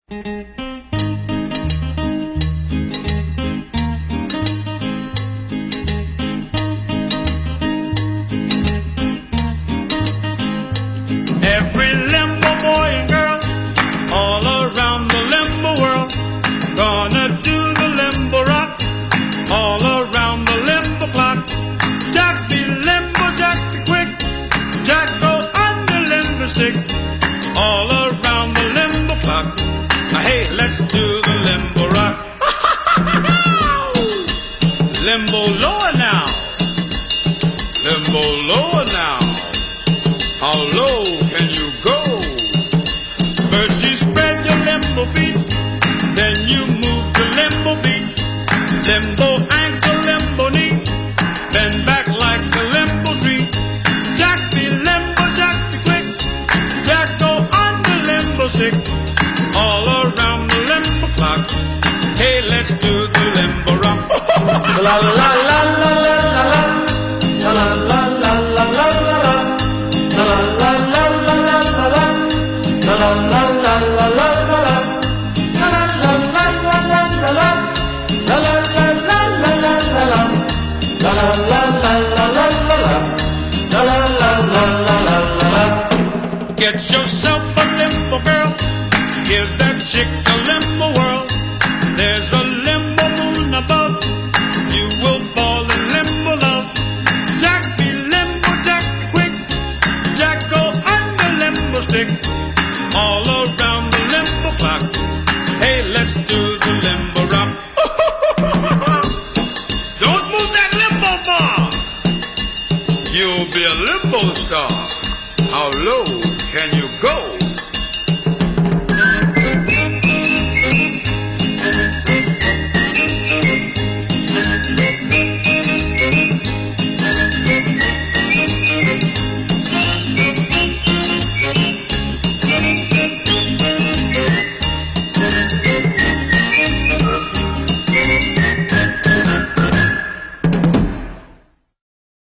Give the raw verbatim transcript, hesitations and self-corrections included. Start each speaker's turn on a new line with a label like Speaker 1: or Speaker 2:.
Speaker 1: Every limbo boy and girl all around the limbo world gonna do the limbo rock all around the limbo clock. Jack be limbo, Jack be quick, Jack go on the limbo stick all around the limbo clock. Now, hey, let's do the limbo rock. Limbo lower now, limbo lower now. How low can you go? First you spread your limbo feet, then you move the limbo beat. Limbo ankle, limbo knee, bend back like a limbo tree. Jack be limbo, Jack be quick, Jack go on the limbo stick all around the limbo clock. Hey, let's do the limbo rock. La la la la la la la la la la la la la la la. La la la la la la la la. La la la la la la la la. La la la la la la la la. La la la la la la la la. La la la la la la la la. La la la la la la la. Get yourself a limbo girl, give that chick a limbo world. There's a limbo moon above, you will fall in limbo love. Jack be limbo, Jack quick, Jack go on the limbo stick all around the limbo clock. Hey, let's do the limbo rock. Don't move that limbo bar, you'll be a limbo star. How low